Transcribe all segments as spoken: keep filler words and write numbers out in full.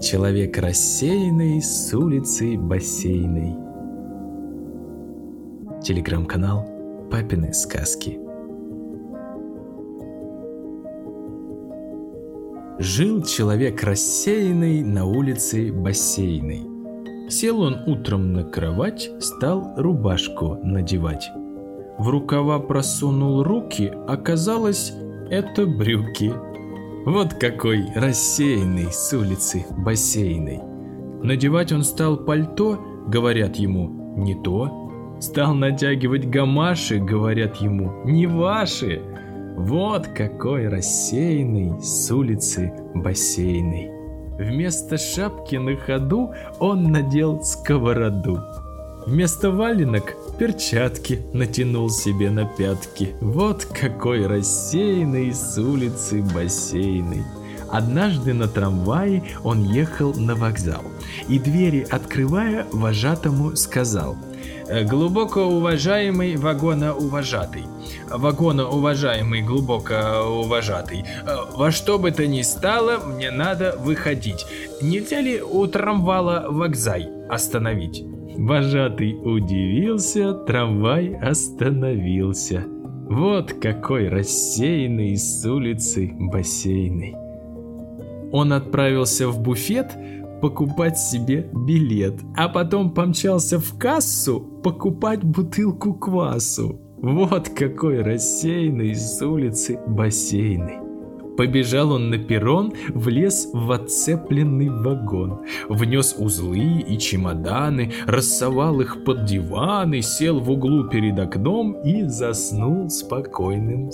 человек рассеянный с улицы бассейной. Телеграм-канал «Папины сказки». Жил человек рассеянный на улице бассейной. Сел он утром на кровать, стал рубашку надевать. В рукава просунул руки, оказалось, это брюки. Вот какой рассеянный с улицы бассейной. Надевать он стал пальто, говорят ему, не то. Стал натягивать гамаши, говорят ему, не ваши. Вот какой рассеянный с улицы бассейной. Вместо шапки на ходу он надел сковороду. Вместо валенок перчатки натянул себе на пятки. Вот какой рассеянный с улицы бассейной. Однажды на трамвае он ехал на вокзал и, двери открывая, вожатому сказал: «Глубоко уважаемый вагоноуважатый, вагоноуважаемый глубоко уважатый, во что бы то ни стало, мне надо выходить. Нельзя ли у трамвала вокзай остановить?» Вожатый удивился, трамвай остановился. Вот какой рассеянный с улицы бассейной. Он отправился в буфет покупать себе билет, а потом помчался в кассу покупать бутылку квасу. Вот какой рассеянный с улицы бассейной. Побежал он на перрон, влез в отцепленный вагон, внес узлы и чемоданы, рассовал их под диваны, сел в углу перед окном и заснул спокойным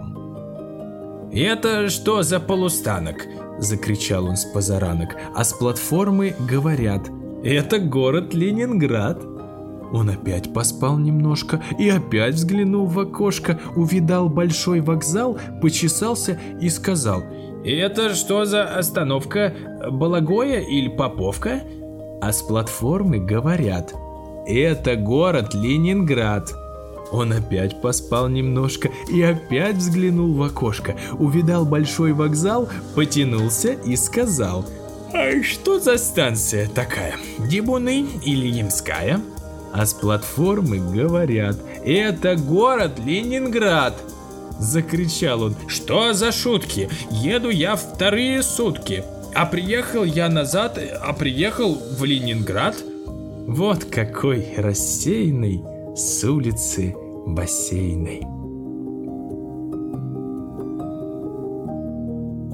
сном. «Это что за полустанок?» — закричал он с позаранок, а с платформы говорят: «Это город Ленинград». Он опять поспал немножко и опять взглянул в окошко, увидал большой вокзал, почесался и сказал: «Это что за остановка? Балагоя или Поповка?» А с платформы говорят: «Это город Ленинград». Он опять поспал немножко и опять взглянул в окошко, увидал большой вокзал, потянулся и сказал: «А что за станция такая? Дибуны или Ямская?» А с платформы говорят: «Это город Ленинград». Закричал он: «Что за шутки? Еду я вторые сутки, а приехал я назад, а приехал в Ленинград». Вот какой рассеянный с улицы бассейной.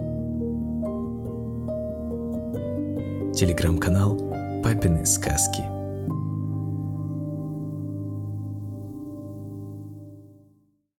Телеграм-канал «Папины сказки».